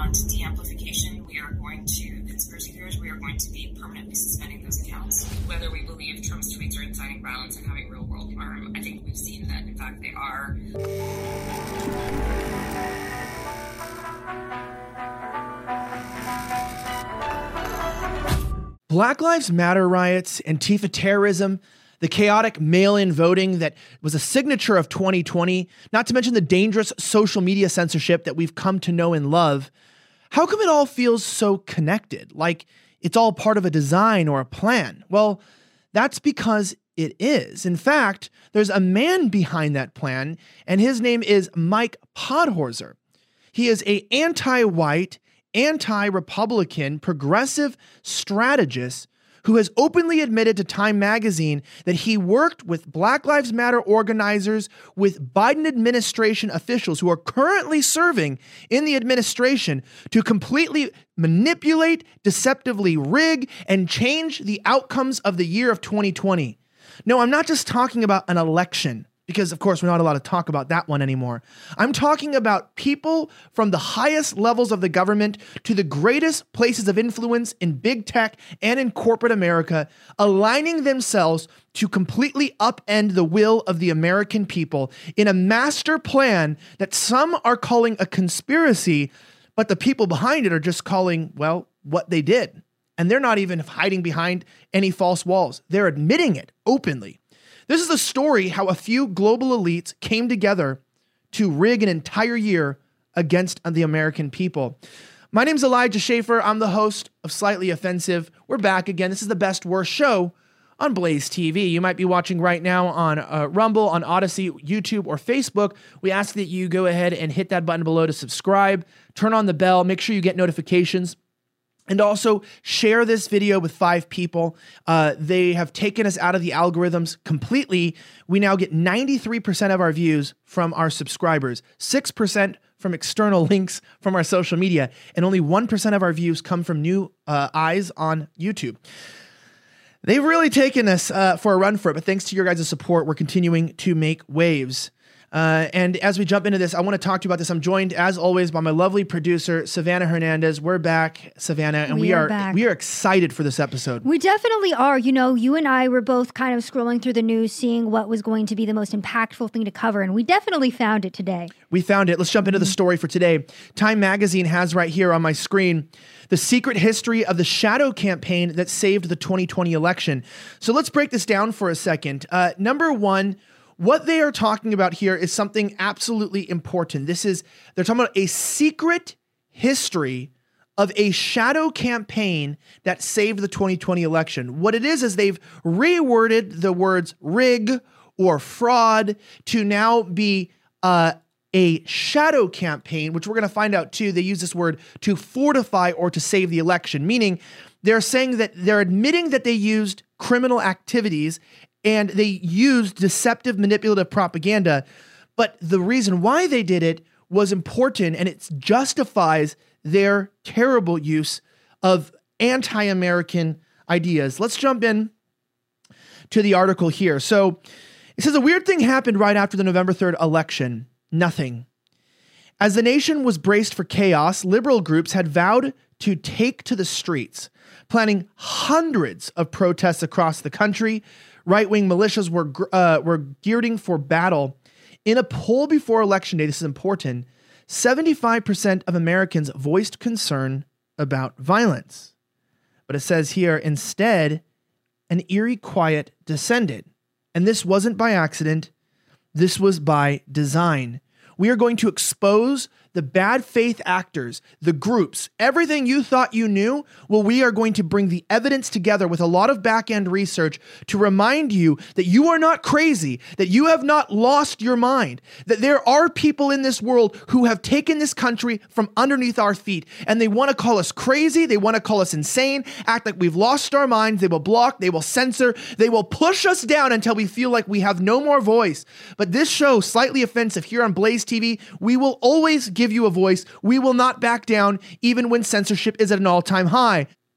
on to de-amplification, conspiracy theories, we are going to be permanently suspending those accounts. Whether we believe Trump's tweets are inciting violence and having real world harm, I think we've seen that, in fact, they are. Black Lives Matter riots, Antifa terrorism, the chaotic mail-in voting that was a signature of 2020, not to mention the dangerous social media censorship that we've come to know and love. How come it all feels so connected, like it's all part of a design or a plan? Well, that's because it is. In fact, there's a man behind that plan, and his name is Mike Podhorzer. He is an anti-white, anti-Republican, progressive strategist who has openly admitted to Time magazine that he worked with Black Lives Matter organizers, with Biden administration officials who are currently serving in the administration to completely manipulate, deceptively rig, and change the outcomes of the year of 2020. No, I'm not just talking about an election, because of course we're not allowed to talk about that one anymore. I'm talking about people from the highest levels of the government to the greatest places of influence in big tech and in corporate America, aligning themselves to completely upend the will of the American people in a master plan that some are calling a conspiracy, but the people behind it are just calling, well, what they did. And they're not even hiding behind any false walls. They're admitting it openly. This is the story how a few global elites came together to rig an entire year against the American people. My name's Elijah Schaffer. I'm the host of Slightly Offensive. We're back again. This is the best worst show on Blaze TV. You might be watching right now on Rumble, on Odyssey, YouTube, or Facebook. We ask that you go ahead and hit that button below to subscribe, turn on the bell, make sure you get notifications. And also share this video with 5 people. They have taken us out of the algorithms completely. We now get 93% of our views from our subscribers, 6% from external links from our social media, and only 1% of our views come from new eyes on YouTube. They've really taken us for a run for it, but thanks to your guys' support, we're continuing to make waves. And as we jump into this, I want to talk to you about this. I'm joined, as always, by my lovely producer, Savannah Hernandez. We're back, Savannah, and we are excited for this episode. We definitely are. You know, you and I were both kind of scrolling through the news, seeing what was going to be the most impactful thing to cover, and we definitely found it today. We found it. Let's jump into the story for today. Time magazine has right here on my screen the secret history of the shadow campaign that saved the 2020 election. So let's break this down for a second. Number one, what they are talking about here is something absolutely important. They're talking about a secret history of a shadow campaign that saved the 2020 election. What it is they've reworded the words rig or fraud to now be a shadow campaign, which we're going to find out too. They use this word to fortify or to save the election, meaning they're saying that they're admitting that they used criminal activities and they used deceptive, manipulative propaganda. But the reason why they did it was important, and it justifies their terrible use of anti-American ideas. Let's jump in to the article here. So it says a weird thing happened right after the November 3rd election. Nothing. As the nation was braced for chaos, liberal groups had vowed to take to the streets, planning hundreds of protests across the country. Right-wing militias were gearing for battle. In a poll before Election Day, this is important, 75% of Americans voiced concern about violence. But it says here, instead, an eerie quiet descended. And this wasn't by accident. This was by design. We are going to expose the bad faith actors, the groups, everything you thought you knew. Well, we are going to bring the evidence together with a lot of back-end research to remind you that you are not crazy, that you have not lost your mind, that there are people in this world who have taken this country from underneath our feet, and they want to call us crazy, they want to call us insane, act like we've lost our minds. They will block, they will censor, they will push us down until we feel like we have no more voice. But this show, Slightly Offensive, here on Blaze TV, we will always give you a voice. We will not back down even when censorship is at an all-time high.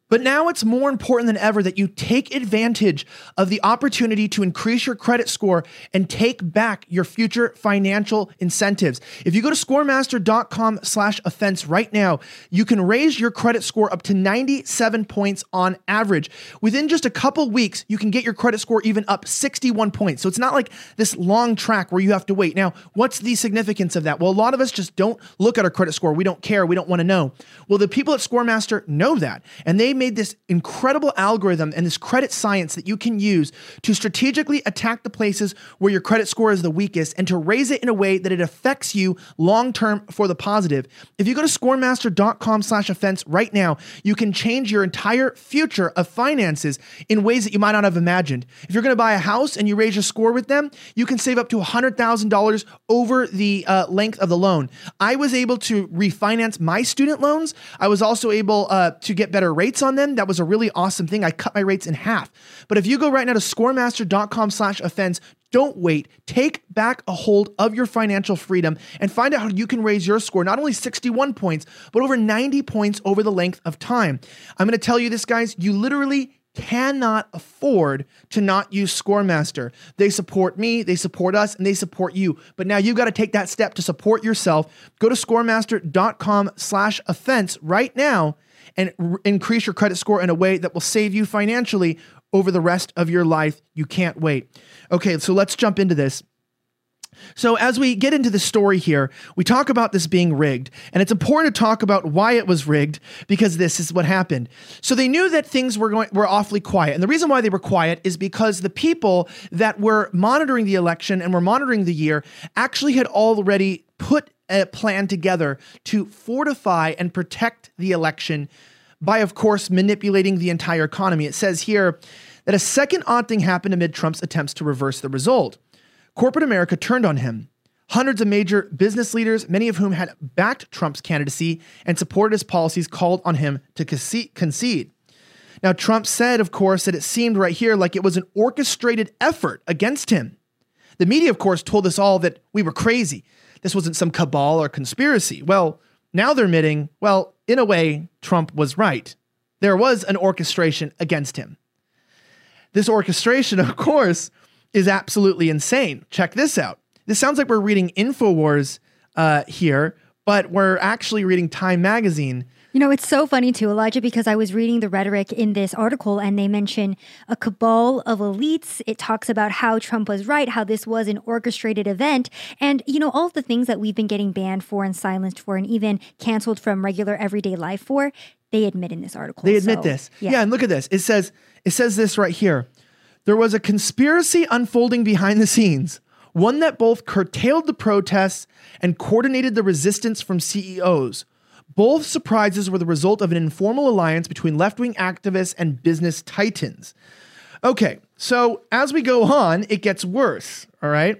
But now it's more important than ever that you take advantage of the opportunity to increase your credit score and take back your future financial incentives. If you go to scoremaster.com/offense right now, you can raise your credit score up to 97 points on average. Within just a couple weeks, you can get your credit score even up 61 points. So it's not like this long track where you have to wait. Now, what's the significance of that? Well, a lot of us just don't look at our credit score. We don't care. We don't want to know. Well, the people at ScoreMaster know that, and they made this incredible algorithm and this credit science that you can use to strategically attack the places where your credit score is the weakest and to raise it in a way that it affects you long-term for the positive. If you go to scoremaster.com/offense right now, you can change your entire future of finances in ways that you might not have imagined. If you're going to buy a house and you raise your score with them, you can save up to $100,000 over the length of the loan. I was able to refinance my student loans. I was also able to get better rates on them. That was a really awesome thing. I cut my rates in half. But if you go right now to scoremaster.com/offense, don't wait. Take back a hold of your financial freedom and find out how you can raise your score, not only 61 points, but over 90 points over the length of time. I'm going to tell you this, guys, you literally cannot afford to not use ScoreMaster. They support me, they support us, and they support you. But now you've got to take that step to support yourself. Go to scoremaster.com/offense right now and increase your credit score in a way that will save you financially over the rest of your life. You can't wait. Okay, so let's jump into this. So as we get into the story here, we talk about this being rigged, and it's important to talk about why it was rigged, because this is what happened. So they knew that things were awfully quiet, and the reason why they were quiet is because the people that were monitoring the election and were monitoring the year actually had already put a plan together to fortify and protect the election by, of course, manipulating the entire economy. It says here that a second odd thing happened amid Trump's attempts to reverse the result. Corporate America turned on him. Hundreds of major business leaders, many of whom had backed Trump's candidacy and supported his policies, called on him to concede. Now, Trump said, of course, that it seemed right here like it was an orchestrated effort against him. The media, of course, told us all that we were crazy. This wasn't some cabal or conspiracy. Well, now they're admitting, well, in a way, Trump was right. There was an orchestration against him. This orchestration, of course, is absolutely insane. Check this out. This sounds like we're reading InfoWars here, but we're actually reading Time Magazine. You know, it's so funny too, Elijah, because I was reading the rhetoric in this article and they mention a cabal of elites. It talks about how Trump was right, how this was an orchestrated event. And, you know, all of the things that we've been getting banned for and silenced for and even canceled from regular everyday life for, they admit in this article. They admit this. Yeah, and look at this. It says this right here. There was a conspiracy unfolding behind the scenes, one that both curtailed the protests and coordinated the resistance from CEOs. Both surprises were the result of an informal alliance between left-wing activists and business titans. Okay, so as we go on, it gets worse, all right?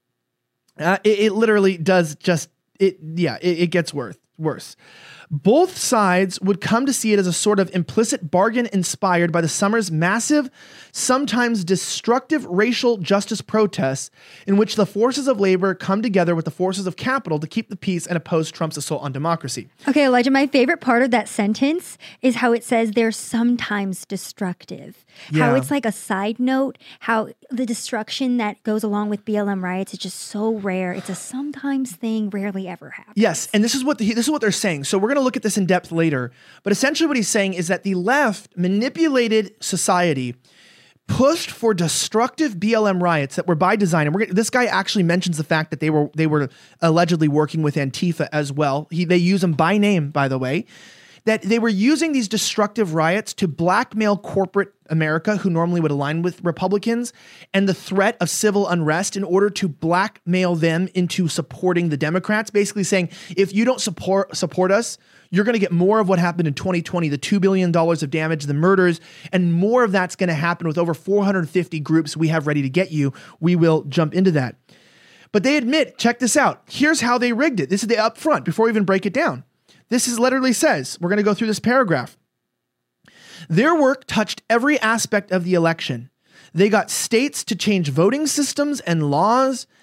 It literally does just, it gets worse. Both sides would come to see it as a sort of implicit bargain inspired by the summer's massive, sometimes destructive racial justice protests in which the forces of labor come together with the forces of capital to keep the peace and oppose Trump's assault on democracy. Okay, Elijah, my favorite part of that sentence is how it says they're sometimes destructive. Yeah. How it's like a side note, how the destruction that goes along with BLM riots is just so rare. It's a sometimes thing, rarely ever happens. Yes, and this is what they're saying. So we're going to look at this in depth later, but essentially what he's saying is that the left manipulated society, pushed for destructive BLM riots that were by design. And this guy actually mentions the fact that they were allegedly working with Antifa as well. They use them by name, by the way. That they were using these destructive riots to blackmail corporate America, who normally would align with Republicans, and the threat of civil unrest in order to blackmail them into supporting the Democrats, basically saying, if you don't support us, you're going to get more of what happened in 2020, the $2 billion of damage, the murders, and more of that's going to happen with over 450 groups we have ready to get you. We will jump into that. But they admit, check this out. Here's how they rigged it. This is the upfront before we even break it down. This is literally says, we're going to go through this paragraph. Their work touched every aspect of the election. They got states to change voting systems and laws,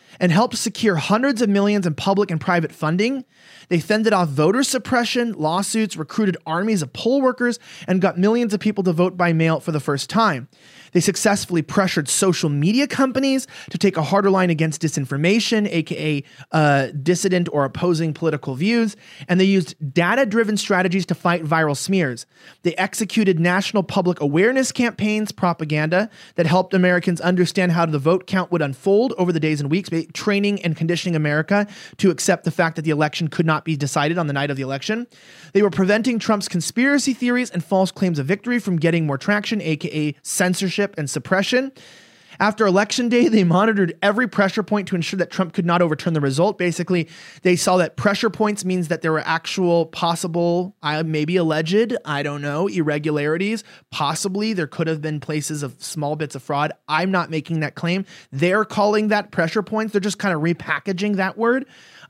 and helped secure hundreds of millions in public and private funding. They fended off voter suppression, lawsuits, recruited armies of poll workers, and got millions of people to vote by mail for the first time. They successfully pressured social media companies to take a harder line against disinformation, aka dissident or opposing political views, and they used data-driven strategies to fight viral smears. They executed national public awareness campaigns, propaganda, that helped Americans understand how the vote count would unfold over the days and weeks, training and conditioning America to accept the fact that the election could not be decided on the night of the election. They were preventing Trump's conspiracy theories and false claims of victory from getting more traction, aka censorship and suppression. After Election Day, they monitored every pressure point to ensure that Trump could not overturn the result. Basically, they saw that pressure points means that there were actual possible, maybe alleged, I don't know, irregularities. Possibly there could have been places of small bits of fraud. I'm not making that claim. They're calling that pressure points. They're just kind of repackaging that word.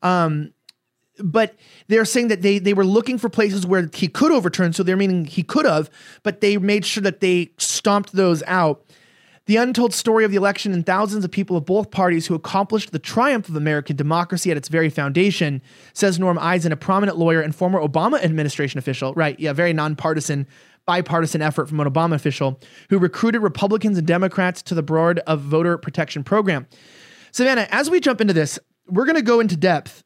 But they're saying that they were looking for places where he could overturn, so they're meaning he could have, but they made sure that they stomped those out. The untold story of the election and thousands of people of both parties who accomplished the triumph of American democracy at its very foundation, says Norm Eisen, a prominent lawyer and former Obama administration official. Right, yeah, very nonpartisan, bipartisan effort from an Obama official who recruited Republicans and Democrats to the Board of Voter Protection Program. Savannah, as we jump into this, we're going to go into depth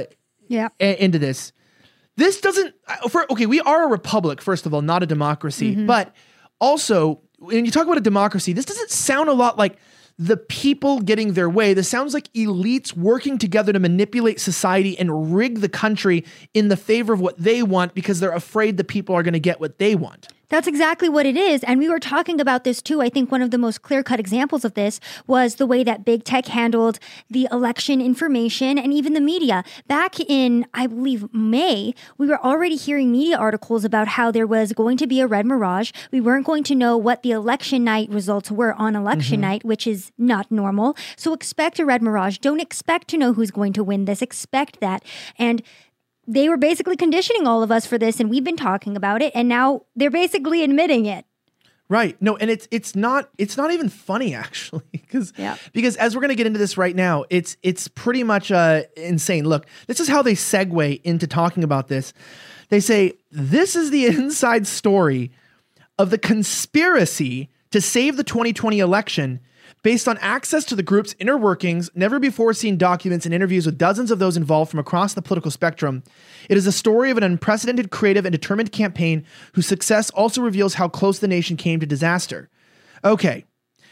into this. This doesn't, we are a republic, first of all, not a democracy, but also when you talk about a democracy, this doesn't sound a lot like the people getting their way. This sounds like elites working together to manipulate society and rig the country in the favor of what they want because they're afraid the people are going to get what they want. That's exactly what it is. And we were talking about this too. I think one of the most clear-cut examples of this was the way that big tech handled the election information and even the media. Back in, I believe, May, we were already hearing media articles about how there was going to be a red mirage. We weren't going to know what the election night results were on election night, which is not normal. So expect a red mirage. Don't expect to know who's going to win this. Expect that. And they were basically conditioning all of us for this, and we've been talking about it, and now they're basically admitting it. Right. No, and it's not even funny actually, because as we're going to get into this right now, it's pretty much insane. Look, this is how they segue into talking about this. They say this is the inside story of the conspiracy to save the 2020 election. Based on access to the group's inner workings, never before seen documents and interviews with dozens of those involved from across the political spectrum, it is a story of an unprecedented, creative, and determined campaign whose success also reveals how close the nation came to disaster. Okay,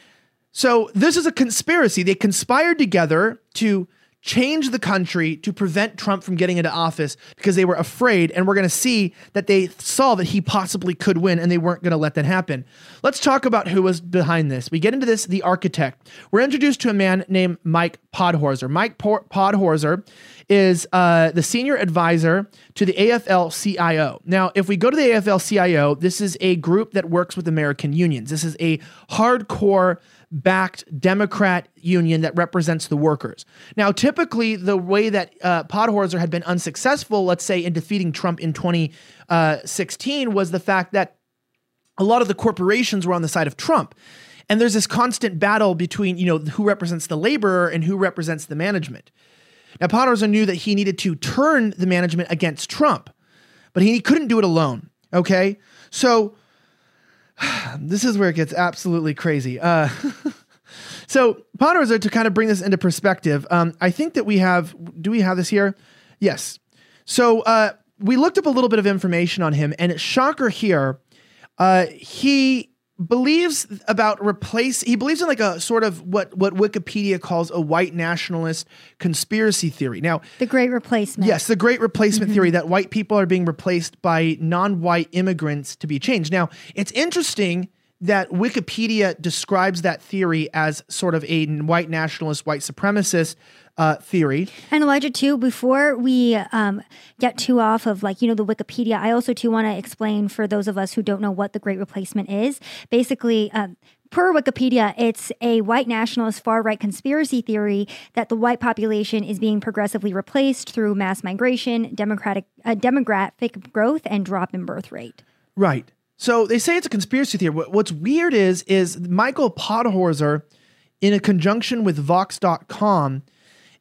so this is a conspiracy. They conspired together to change the country to prevent Trump from getting into office because they were afraid, and we're going to see that they saw that he possibly could win, and they weren't going to let that happen. Let's talk about who was behind this. We get into this, the architect. We're introduced to a man named Mike Podhorzer. Mike Podhorzer is the senior advisor to the AFL-CIO. Now, if we go to the AFL-CIO, this is a group that works with American unions. This is a hardcore backed Democrat union that represents the workers. Now, typically, the way that Podhorzer had been unsuccessful, let's say, in defeating Trump in 2016 was the fact that a lot of the corporations were on the side of Trump. And there's this constant battle between, who represents the laborer and who represents the management. Now, Podhorzer knew that he needed to turn the management against Trump, but he couldn't do it alone, okay? So this is where it gets absolutely crazy. So Podhorzer, to kind of bring this into perspective, I think that do we have this here? Yes. So we looked up a little bit of information on him, and shocker here, he believes in like a sort of what Wikipedia calls a white nationalist conspiracy theory. Now, the Great Replacement. Yes, the Great Replacement theory, that white people are being replaced by non-white immigrants to be changed. Now, it's interesting that Wikipedia describes that theory as sort of a white nationalist, white supremacist theory. And Elijah, too, before we get too off of the Wikipedia, I also too want to explain for those of us who don't know what the Great Replacement is. Basically, per Wikipedia, it's a white nationalist far-right conspiracy theory that the white population is being progressively replaced through mass migration, demographic growth, and drop in birth rate. Right. So they say it's a conspiracy theory. What's weird is Michael Podhorzer, in a conjunction with Vox.com,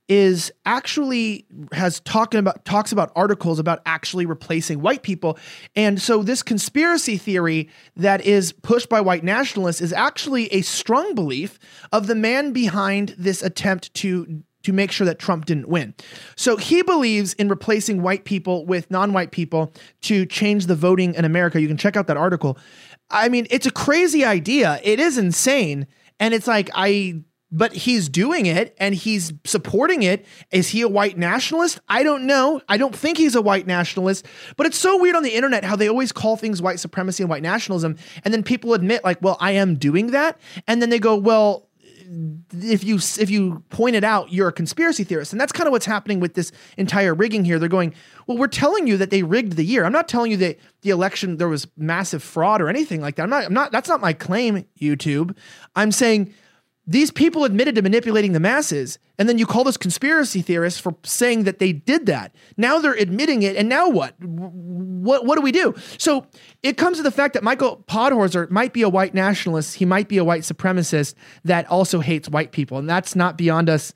is actually talks about articles about actually replacing white people. And so this conspiracy theory that is pushed by white nationalists is actually a strong belief of the man behind this attempt to make sure that Trump didn't win. So he believes in replacing white people with non-white people to change the voting in America. You can check out that article. I mean, it's a crazy idea. It is insane. And it's like, but he's doing it and he's supporting it. Is he a white nationalist? I don't know. I don't think he's a white nationalist, but it's so weird on the internet how they always call things white supremacy and white nationalism. And then people admit like, well, I am doing that. And then they go, well, if you point it out, you're a conspiracy theorist. And that's kind of what's happening with this entire rigging here. They're going, well, we're telling you that they rigged the year. I'm not telling you that the election, there was massive fraud or anything like that. I'm not, that's not my claim, YouTube. I'm saying these people admitted to manipulating the masses, and then you call us conspiracy theorists for saying that they did that. Now they're admitting it, and now what? What do we do? So it comes to the fact that Michael Podhorzer might be a white nationalist. He might be a white supremacist that also hates white people, and that's not beyond us,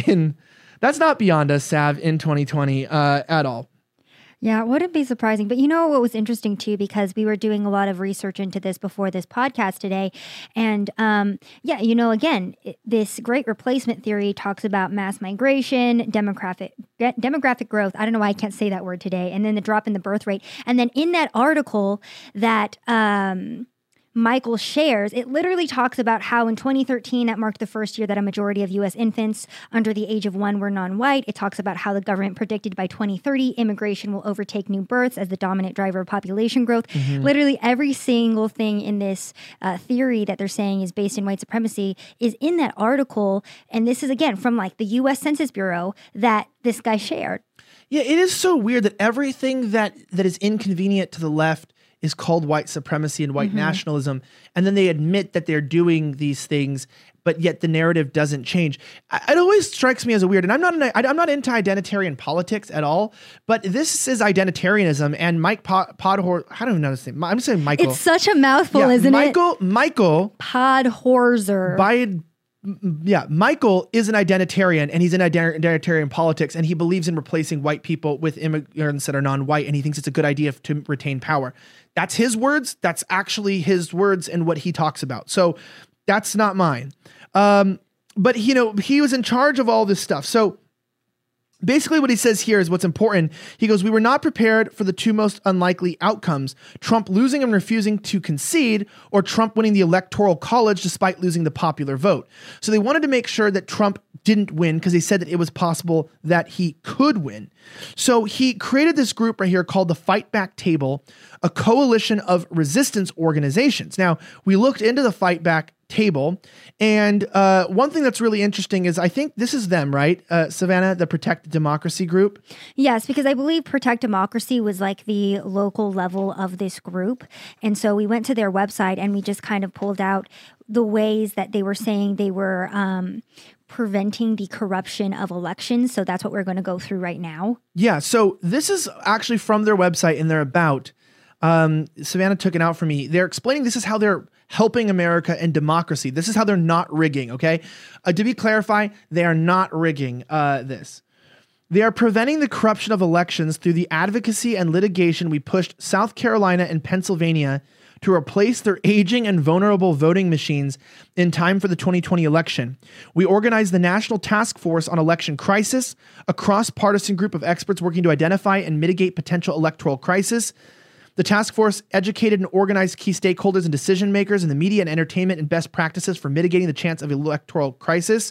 Sav, in 2020 at all. Yeah, it wouldn't be surprising. But you know what was interesting too, because we were doing a lot of research into this before this podcast today. And again, this great replacement theory talks about mass migration, demographic growth. I don't know why I can't say that word today. And then the drop in the birth rate. And then in that article that Michael shares, it literally talks about how in 2013, that marked the first year that a majority of U.S. infants under the age of 1 were non-white. It talks about how the government predicted by 2030, immigration will overtake new births as the dominant driver of population growth. Mm-hmm. Literally every single thing in this theory that they're saying is based in white supremacy is in that article. And this is, again, from like the U.S. Census Bureau that this guy shared. Yeah, it is so weird that everything that is inconvenient to the left is called white supremacy and white nationalism. And then they admit that they're doing these things, but yet the narrative doesn't change. It always strikes me as a weird, and I'm not into identitarian politics at all, but this is identitarianism. And Mike Podhorzer, I don't even know his name. I'm saying Michael. It's such a mouthful, isn't it? Michael Podhorzer. Michael is an identitarian, and he's in identitarian politics, and he believes in replacing white people with immigrants that are non-white, and he thinks it's a good idea to retain power. That's his words. That's actually his words and what he talks about. So that's not mine. But he was in charge of all this stuff. So basically what he says here is what's important. He goes, we were not prepared for the two most unlikely outcomes, Trump losing and refusing to concede, or Trump winning the electoral college despite losing the popular vote. So they wanted to make sure that Trump didn't win because they said that it was possible that he could win. So he created this group right here called the Fight Back Table, a coalition of resistance organizations. Now, we looked into the Fight Back Table, and one thing that's really interesting is I think this is them, right? Savannah, the Protect Democracy group? Yes, because I believe Protect Democracy was like the local level of this group. And so we went to their website and we just kind of pulled out the ways that they were saying they were preventing the corruption of elections. So that's what we're going to go through right now. Yeah, so this is actually from their website and they're about. Savannah took it out for me. They're explaining this is how they're helping America and democracy. This is how they're not rigging, okay? To be clarified, they are not rigging this. They are preventing the corruption of elections through the advocacy and litigation we pushed South Carolina and Pennsylvania to replace their aging and vulnerable voting machines in time for the 2020 election. We organized the National Task Force on Election Crisis, a cross-partisan group of experts working to identify and mitigate potential electoral crisis. The task force educated and organized key stakeholders and decision makers in the media and entertainment and best practices for mitigating the chance of electoral crisis.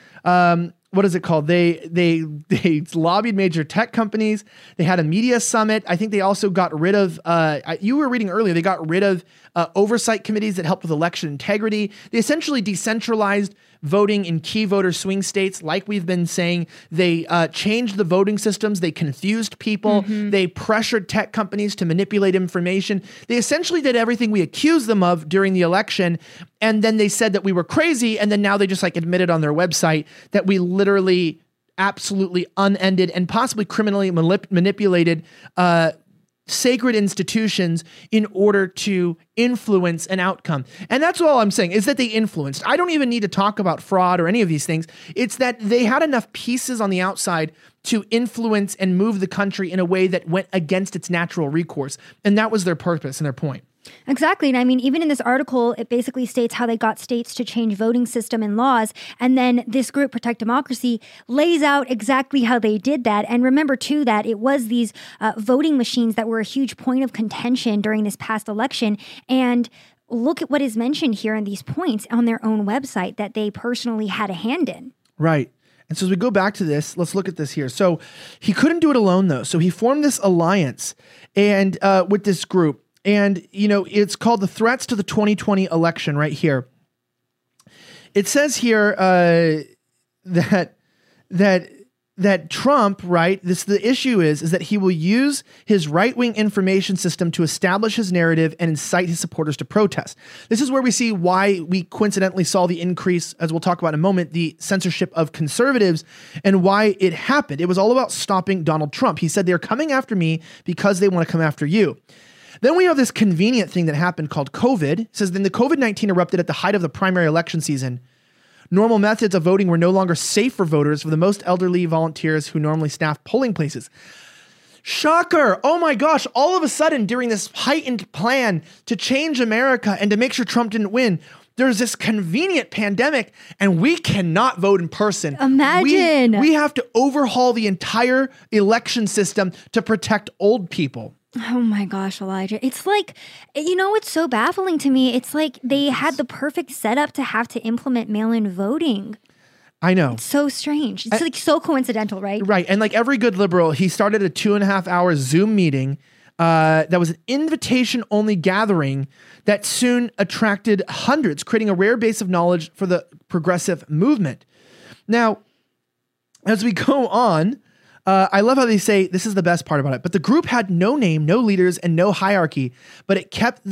What is it called? They lobbied major tech companies. They had a media summit. I think they also got rid of, you were reading earlier, they got rid of oversight committees that helped with election integrity. They essentially decentralized voting in key voter swing states. Like we've been saying, they changed the voting systems. They confused people. They pressured tech companies to manipulate information. They essentially did everything we accused them of during the election. And then they said that we were crazy. And then now they just admitted on their website that we literally absolutely unended and possibly criminally manipulated sacred institutions in order to influence an outcome. And that's all I'm saying, is that they influenced. I don't even need to talk about fraud or any of these things. It's that they had enough pieces on the outside to influence and move the country in a way that went against its natural recourse. And that was their purpose and their point. Exactly. And I mean, even in this article, it basically states how they got states to change voting system and laws. And then this group, Protect Democracy, lays out exactly how they did that. And remember, too, that it was these voting machines that were a huge point of contention during this past election. And look at what is mentioned here in these points on their own website that they personally had a hand in. Right. And so as we go back to this, let's look at this here. So he couldn't do it alone, though. So he formed this alliance and with this group. And, you know, it's called the Threats to the 2020 Election right here. It says here that Trump, right, the issue is that he will use his right-wing information system to establish his narrative and incite his supporters to protest. This is where we see why we coincidentally saw the increase, as we'll talk about in a moment, the censorship of conservatives and why it happened. It was all about stopping Donald Trump. He said, they're coming after me because they want to come after you. Then we have this convenient thing that happened called COVID. It says, then the COVID-19 erupted at the height of the primary election season. Normal methods of voting were no longer safe for voters for the most elderly volunteers who normally staff polling places. Shocker. Oh my gosh. All of a sudden, during this heightened plan to change America and to make sure Trump didn't win, there's this convenient pandemic and we cannot vote in person. Imagine. We have to overhaul the entire election system to protect old people. Oh my gosh, Elijah. It's like, you know, it's so baffling to me. It's like they had the perfect setup to have to implement mail-in voting. I know. It's so strange. It's like so coincidental, right? Right. And like every good liberal, he started a 2.5-hour Zoom meeting that was an invitation-only gathering that soon attracted hundreds, creating a rare base of knowledge for the progressive movement. Now, as we go on, I love how they say, this is the best part about it, but the group had no name, no leaders, and no hierarchy, but it kept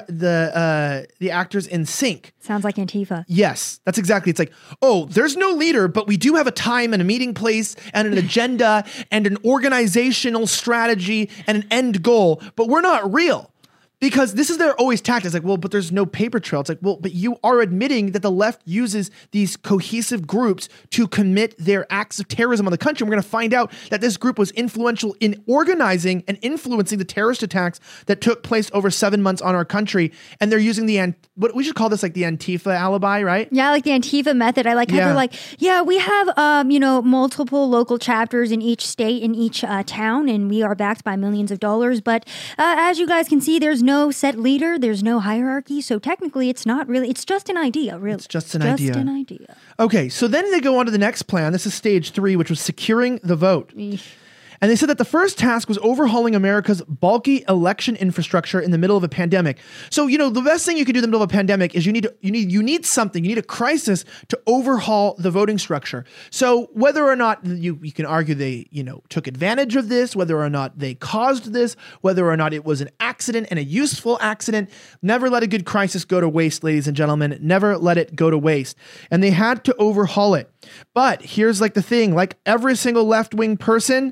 the actors in sync. Sounds like Antifa. Yes, that's exactly. It's like, oh, there's no leader, but we do have a time and a meeting place and an agenda and an organizational strategy and an end goal, but we're not real. Because this is their always tactic. It's like, well, but there's no paper trail. It's like, well, but you are admitting that the left uses these cohesive groups to commit their acts of terrorism on the country. And we're going to find out that this group was influential in organizing and influencing the terrorist attacks that took place over 7 months on our country. And they're using what we should call this like the Antifa alibi, right? Yeah, like the Antifa method. I like how they're like, yeah, we have, multiple local chapters in each state, in each town, and we are backed by millions of dollars. But as you guys can see, there's no set leader, there's no hierarchy, so technically it's not really, it's just an idea, really. It's just an idea. Just an idea. Okay, so then they go on to the next plan. This is stage 3, which was securing the vote. And they said that the first task was overhauling America's bulky election infrastructure in the middle of a pandemic. So, you know, the best thing you can do in the middle of a pandemic is you need something, you need a crisis to overhaul the voting structure. So whether or not you can argue they, took advantage of this, whether or not they caused this, whether or not it was an accident and a useful accident, never let a good crisis go to waste, ladies and gentlemen. Never let it go to waste. And they had to overhaul it. But here's like the thing, like every single left-wing person,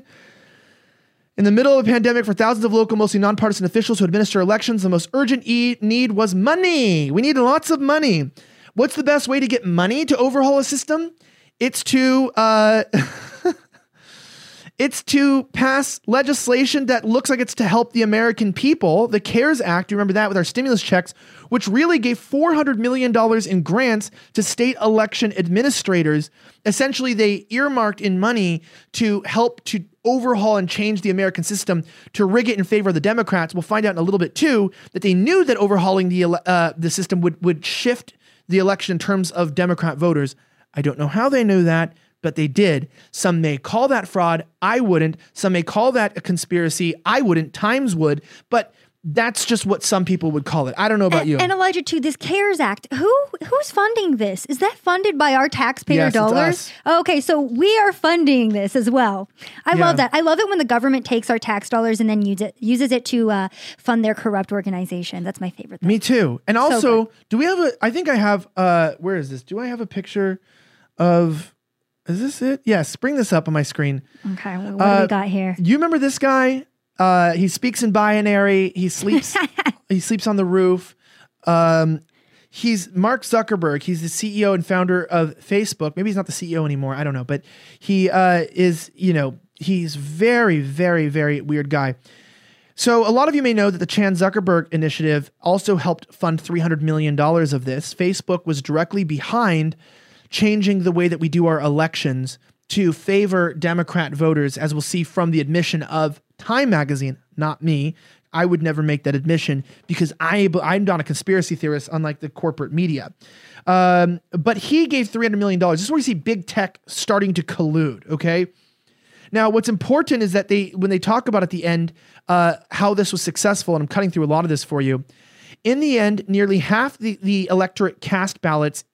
in the middle of a pandemic for thousands of local, mostly nonpartisan officials who administer elections, the most urgent need was money. We need lots of money. What's the best way to get money to overhaul a system? It's to pass legislation that looks like it's to help the American people. The CARES Act, you remember that with our stimulus checks, which really gave $400 million in grants to state election administrators. Essentially, they earmarked in money to help to overhaul and change the American system to rig it in favor of the Democrats. We'll find out in a little bit too that they knew that overhauling the system would shift the election in terms of Democrat voters. I don't know how they knew that, but they did. Some may call that fraud. I wouldn't. Some may call that a conspiracy. I wouldn't. Times would. But that's just what some people would call it. I don't know about you. And Elijah, too, this CARES Act, who's funding this? Is that funded by our taxpayer dollars? It's us. Okay, so we are funding this as well. I love that. I love it when the government takes our tax dollars and then uses it to fund their corrupt organization. That's my favorite thing. Me too. And also, do we have I think I have, where is this? Do I have a picture of, is this it? Yes, bring this up on my screen. Okay, what do we got here? You remember this guy? He speaks in binary. He sleeps. He sleeps on the roof. He's Mark Zuckerberg. He's the CEO and founder of Facebook. Maybe he's not the CEO anymore. I don't know, but he is. He's very, very, very weird guy. So a lot of you may know that the Chan Zuckerberg Initiative also helped fund $300 million of this. Facebook was directly behind changing the way that we do our elections to favor Democrat voters, as we'll see from the admission of Time Magazine, not me. I would never make that admission because I'm not a conspiracy theorist, unlike the corporate media. But he gave $300 million. This is where you see big tech starting to collude, okay? Now, what's important is that when they talk about at the end how this was successful, and I'm cutting through a lot of this for you, in the end, nearly half the electorate cast ballots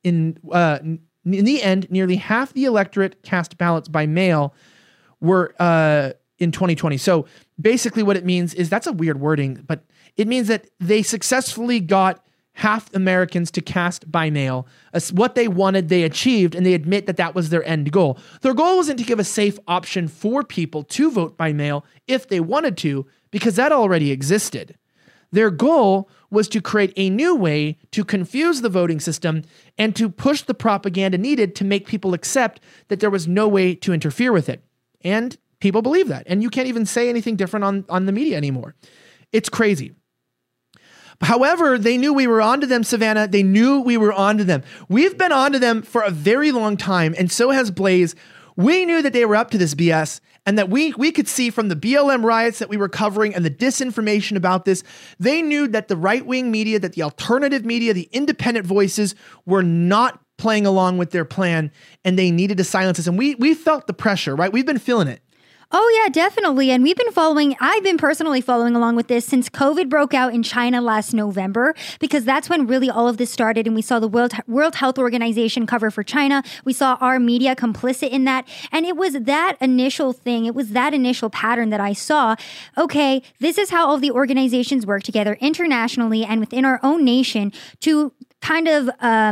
nearly half the electorate cast ballots by mail were in 2020. So basically what it means is, that's a weird wording, but it means that they successfully got half Americans to cast by mail. What they wanted, they achieved, and they admit that that was their end goal. Their goal wasn't to give a safe option for people to vote by mail if they wanted to, because that already existed. Their goal was to create a new way to confuse the voting system and to push the propaganda needed to make people accept that there was no way to interfere with it. And people believe that. And you can't even say anything different on the media anymore. It's crazy. However, they knew we were onto them, Savannah. They knew we were onto them. We've been onto them for a very long time, and so has Blaze. We knew that they were up to this BS, and that we could see from the BLM riots that we were covering and the disinformation about this, they knew that the right-wing media, that the alternative media, the independent voices were not playing along with their plan, and they needed to silence us. And we felt the pressure, right? We've been feeling it. Oh, yeah, definitely. And I've been personally following along with this since COVID broke out in China last November, because that's when really all of this started. And we saw the World Health Organization cover for China. We saw our media complicit in that. And it was that initial thing. It was that initial pattern that I saw. Okay, this is how all the organizations work together internationally and within our own nation to kind of,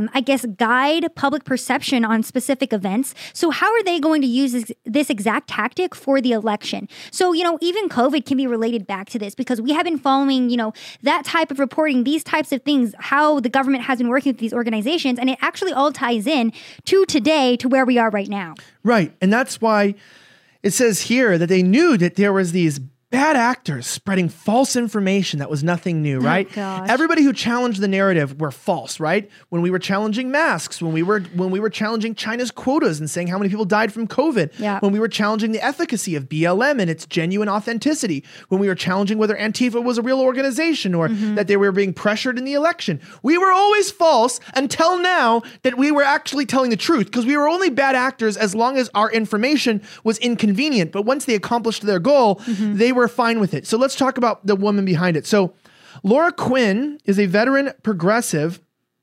guide public perception on specific events. So how are they going to use this exact tactic for the election? So, even COVID can be related back to this, because we have been following, that type of reporting, these types of things, how the government has been working with these organizations. And it actually all ties in to today, to where we are right now. Right. And that's why it says here that they knew that there was these bad actors spreading false information that was nothing new, right? Oh, gosh. Everybody who challenged the narrative were false, right? When we were challenging masks, when we were challenging China's quotas and saying how many people died from COVID, yeah. When we were challenging the efficacy of BLM and its genuine authenticity, when we were challenging whether Antifa was a real organization or that they were being pressured in the election. We were always false until now that we were actually telling the truth, because we were only bad actors as long as our information was inconvenient. But once they accomplished their goal, they were fine with it. So let's talk about the woman behind it. So Laura Quinn is a veteran progressive,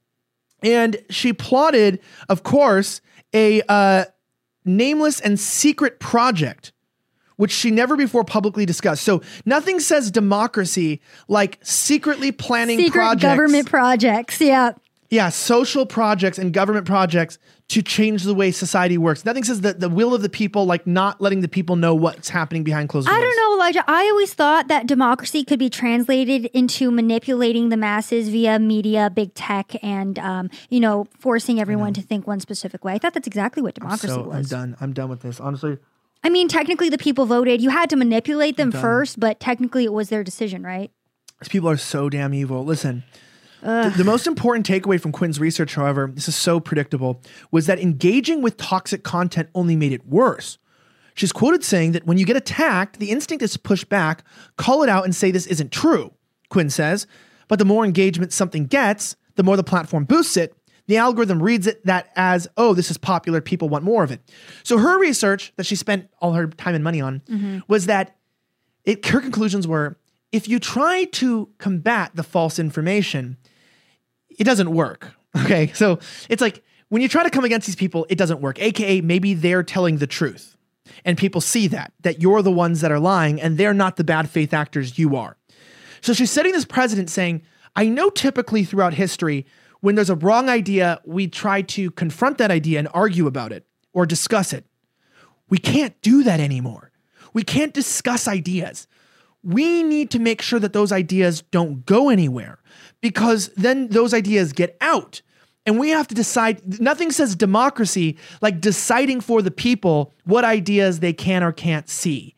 and she plotted, of course, a nameless and secret project, which she never before publicly discussed. So nothing says democracy like secretly planning secret government projects. Yeah. Yeah, social projects and government projects to change the way society works. Nothing says that the will of the people, like not letting the people know what's happening behind closed doors. I don't know, Elijah. I always thought that democracy could be translated into manipulating the masses via media, big tech, and forcing everyone to think one specific way. I thought that's exactly what democracy was. I'm done with this. Honestly. I mean, technically the people voted. You had to manipulate them first, but technically it was their decision, right? These people are so damn evil. Listen. The most important takeaway from Quinn's research, however, this is so predictable, was that engaging with toxic content only made it worse. She's quoted saying that when you get attacked, the instinct is to push back, call it out, and say this isn't true, Quinn says. But the more engagement something gets, the more the platform boosts it. The algorithm reads it that as, oh, this is popular, people want more of it. So her research that she spent all her time and money on was that her conclusions were, if you try to combat the false information, it doesn't work. Okay. So it's like when you try to come against these people, it doesn't work. AKA maybe they're telling the truth and people see that you're the ones that are lying and they're not the bad faith actors you are. So she's setting this precedent saying, I know typically throughout history, when there's a wrong idea, we try to confront that idea and argue about it or discuss it. We can't do that anymore. We can't discuss ideas. we need to make sure that those ideas don't go anywhere, because then those ideas get out. And we have to decide. Nothing says democracy like deciding for the people what ideas they can or can't see.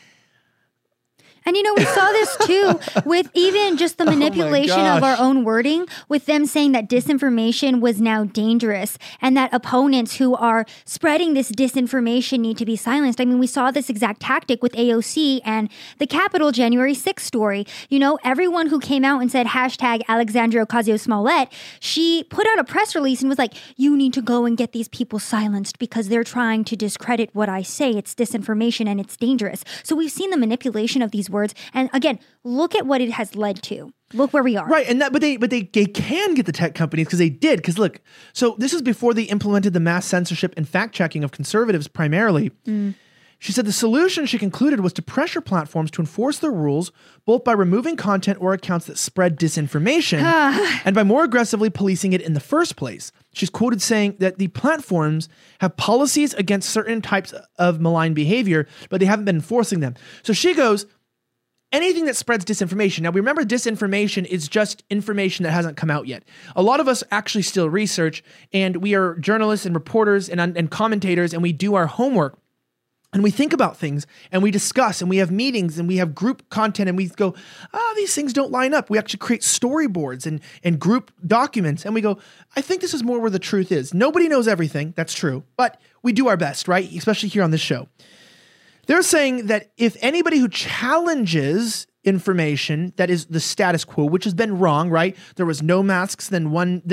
And, we saw this too with even just the manipulation of our own wording, with them saying that disinformation was now dangerous and that opponents who are spreading this disinformation need to be silenced. I mean, we saw this exact tactic with AOC and the Capitol January 6th story. Everyone who came out and said hashtag Alexandria Ocasio-Smollett, she put out a press release and was like, you need to go and get these people silenced because they're trying to discredit what I say. It's disinformation and it's dangerous. So we've seen the manipulation of these words. And again, look at what it has led to. Look where we are. Right. And but they can get the tech companies because they did. Because look, so this is before they implemented the mass censorship and fact checking of conservatives primarily. She said the solution, she concluded, was to pressure platforms to enforce their rules, both by removing content or accounts that spread disinformation and by more aggressively policing it in the first place. She's quoted saying that the platforms have policies against certain types of malign behavior, but they haven't been enforcing them. So she goes, anything that spreads disinformation. Now, remember, disinformation is just information that hasn't come out yet. A lot of us actually still research, and we are journalists and reporters and commentators, and we do our homework. And we think about things, and we discuss, and we have meetings, and we have group content, and we go, these things don't line up. We actually create storyboards and group documents, and we go, I think this is more where the truth is. Nobody knows everything. That's true. But we do our best, right? Especially here on this show. They're saying that if anybody who challenges information that is the status quo, which has been wrong, right? There was no masks, then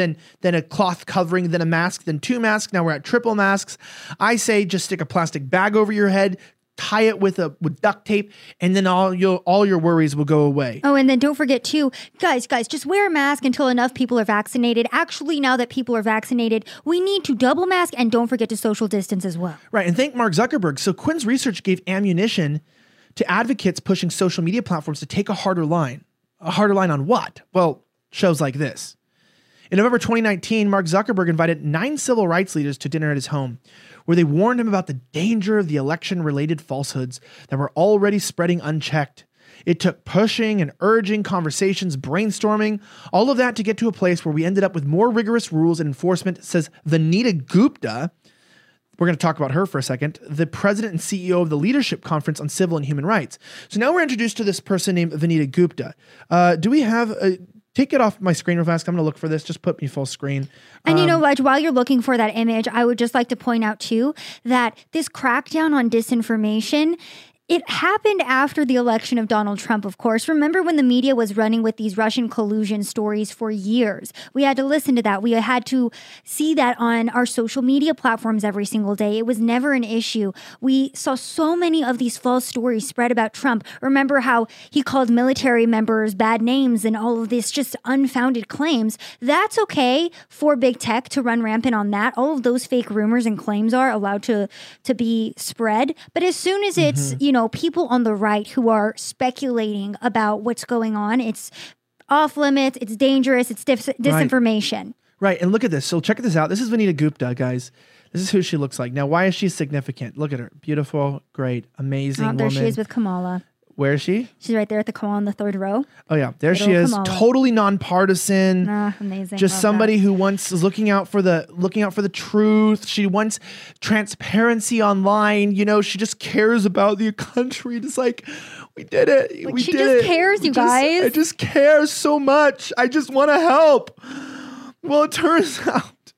a cloth covering, then a mask, then two masks. Now we're at triple masks. I say just stick a plastic bag over your head, tie it with duct tape, and then all your worries will go away. Oh, and then don't forget too, guys, just wear a mask until enough people are vaccinated. Actually, now that people are vaccinated, we need to double mask, and don't forget to social distance as well. Right, and thank Mark Zuckerberg. So Quinn's research gave ammunition to advocates pushing social media platforms to take a harder line. A harder line on what? Well, shows like this. In November 2019, Mark Zuckerberg invited 9 civil rights leaders to dinner at his home, where they warned him about the danger of the election-related falsehoods that were already spreading unchecked. It took pushing and urging, conversations, brainstorming, all of that to get to a place where we ended up with more rigorous rules and enforcement, says Vanita Gupta. We're going to talk about her for a second, the president and CEO of the Leadership Conference on Civil and Human Rights. So now we're introduced to this person named Vanita Gupta. Do we have take it off my screen real fast. I'm going to look for this. Just put me full screen. And you know what? While you're looking for that image, I would just like to point out too that this crackdown on disinformation, it happened after the election of Donald Trump, of course. Remember when the media was running with these Russian collusion stories for years? We had to listen to that. We had to see that on our social media platforms every single day. It was never an issue. We saw so many of these false stories spread about Trump. Remember how he called military members bad names and all of this just unfounded claims. That's okay for big tech to run rampant on that. All of those fake rumors and claims are allowed to be spread. But as soon as it's, people on the right who are speculating about what's going on, it's off limits, it's dangerous, it's disinformation. Right. And look at this. So check this out. This is Vanita Gupta, guys. This is who she looks like. Now, why is she significant? Look at her. Beautiful, great, amazing woman. There she is with Kamala. Where is she? She's right there at the Kamala in the third row. Oh, yeah. There she is. Kamala. Totally nonpartisan. Amazing. Just somebody who wants is looking out for the truth. She wants transparency online. She just cares about the country. Just like, we did it. She just cares, you guys. I just care so much. I just want to help. Well, it turns out,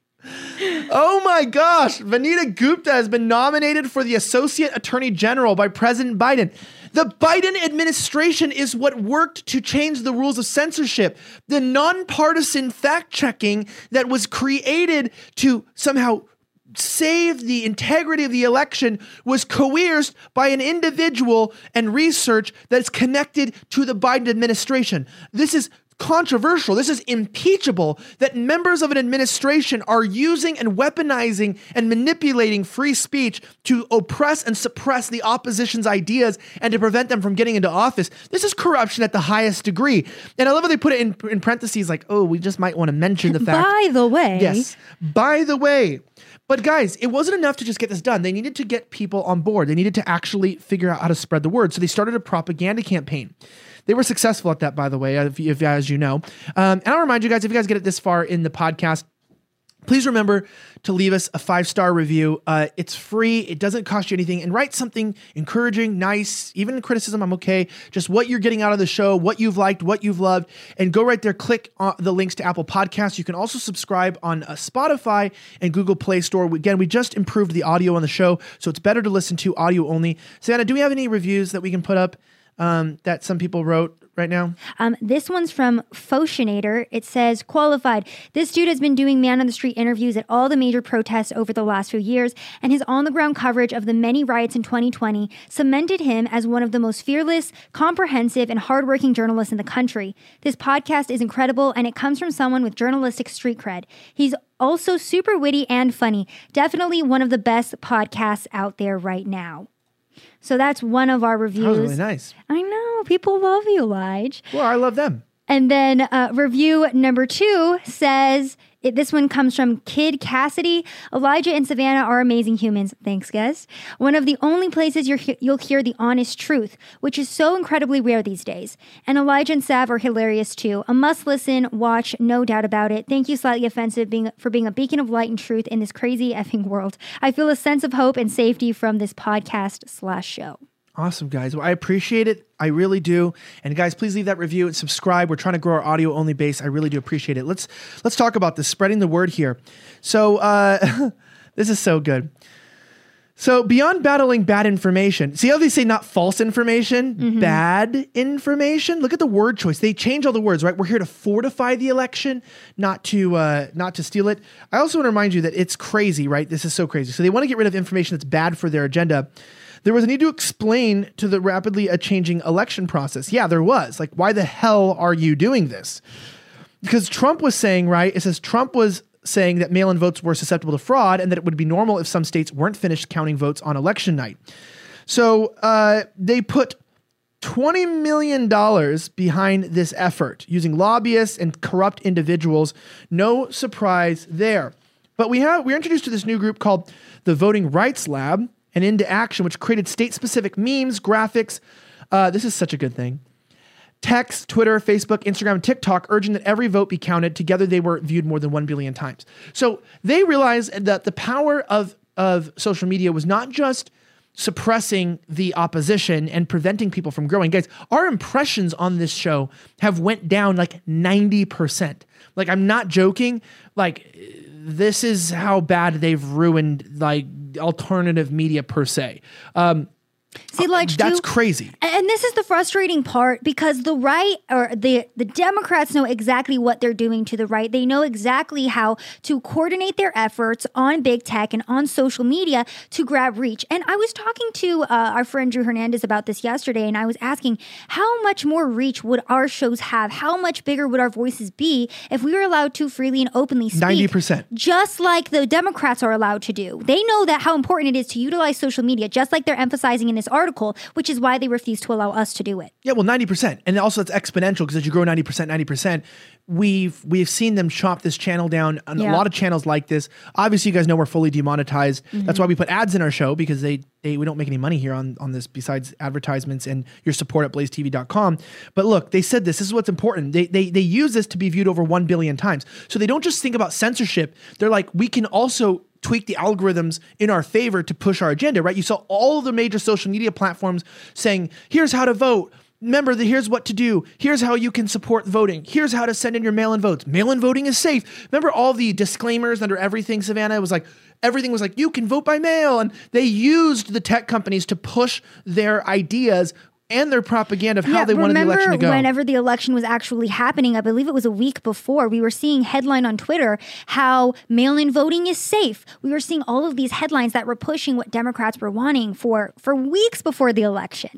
oh my gosh, Vanita Gupta has been nominated for the Associate Attorney General by President Biden. The Biden administration is what worked to change the rules of censorship. The nonpartisan fact-checking that was created to somehow save the integrity of the election was coerced by an individual and research that's connected to the Biden administration. This is controversial. This is impeachable that members of an administration are using and weaponizing and manipulating free speech to oppress and suppress the opposition's ideas and to prevent them from getting into office. This is corruption at the highest degree. And I love how they put it in parentheses like, oh, we just might want to mention the fact. By the way. Yes. By the way. But guys, it wasn't enough to just get this done. They needed to get people on board. They needed to actually figure out how to spread the word. So they started a propaganda campaign. They were successful at that, by the way, if as you know. And I'll remind you guys, if you guys get it this far in the podcast, please remember to leave us a 5-star review. It's free. It doesn't cost you anything. And write something encouraging, nice, even criticism, I'm okay. Just what you're getting out of the show, what you've liked, what you've loved. And go right there, click on the links to Apple Podcasts. You can also subscribe on Spotify and Google Play Store. Again, we just improved the audio on the show, so it's better to listen to audio only. Savannah, do we have any reviews that we can put up that some people wrote right now? This one's from Foshinator. It says, qualified. This dude has been doing man on the street interviews at all the major protests over the last few years, and his on-the-ground coverage of the many riots in 2020 cemented him as one of the most fearless, comprehensive, and hardworking journalists in the country. This podcast is incredible, and it comes from someone with journalistic street cred. He's also super witty and funny. Definitely one of the best podcasts out there right now. So that's one of our reviews. That was really nice. I know. People love you, Lige. Well, I love them. And then review number 2 says, this one comes from Kid Cassidy. Elijah and Savannah are amazing humans. Thanks, guys. One of the only places you'll hear the honest truth, which is so incredibly rare these days. And Elijah and Sav are hilarious too. A must listen, watch, no doubt about it. Thank you, Slightly Offensive, for being a beacon of light and truth in this crazy effing world. I feel a sense of hope and safety from this podcast/show. Awesome, guys. Well, I appreciate it. I really do. And guys, please leave that review and subscribe. We're trying to grow our audio only base. I really do appreciate it. Let's talk about this, spreading the word here. So this is so good. So beyond battling bad information, see how they say not false information, bad information? Look at the word choice. They change all the words, right? We're here to fortify the election, not to steal it. I also want to remind you that it's crazy, right? This is so crazy. So they want to get rid of information that's bad for their agenda. There was a need to explain to the rapidly changing election process. Yeah, there was. Like, why the hell are you doing this? Because Trump was saying, right? It says Trump was saying that mail-in votes were susceptible to fraud and that it would be normal if some states weren't finished counting votes on election night. So they put $20 million behind this effort using lobbyists and corrupt individuals. No surprise there. But we're introduced to this new group called the Voting Rights Lab and Into Action, which created state-specific memes, graphics. This is such a good thing. Text, Twitter, Facebook, Instagram, and TikTok urging that every vote be counted. Together, they were viewed more than 1 billion times. So they realized that the power of social media was not just suppressing the opposition and preventing people from growing. Guys, our impressions on this show have went down like 90%. Like, I'm not joking. Like, this is how bad they've ruined like alternative media per se. See, like, that's crazy. And this is the frustrating part, because the right, or the Democrats, know exactly what they're doing to the right. They know exactly how to coordinate their efforts on big tech and on social media to grab reach. And I was talking to our friend Drew Hernandez about this yesterday, and I was asking, how much more reach would our shows have? How much bigger would our voices be if we were allowed to freely and openly speak? 90%. Just like the Democrats are allowed to do. They know that how important it is to utilize social media, just like they're emphasizing in this article, which is why they refuse to allow us to do it. Yeah, well, 90%. And also it's exponential, because as you grow 90%, we've seen them chop this channel down on a lot of channels like this. Obviously, you guys know we're fully demonetized. That's why we put ads in our show, because we don't make any money here on this besides advertisements and your support at blazetv.com. But look, they said this is what's important. They use this to be viewed over 1 billion times. So they don't just think about censorship. They're like, we can also tweak the algorithms in our favor to push our agenda, right? You saw all the major social media platforms saying, here's how to vote. Remember, here's what to do. Here's how you can support voting. Here's how to send in your mail-in votes. Mail-in voting is safe. Remember all the disclaimers under everything, Savannah? It was like, everything was like, you can vote by mail. And they used the tech companies to push their ideas and their propaganda of how they wanted the election to go. Whenever the election was actually happening, I believe it was a week before, we were seeing headline on Twitter how mail-in voting is safe. We were seeing all of these headlines that were pushing what Democrats were wanting for weeks before the election.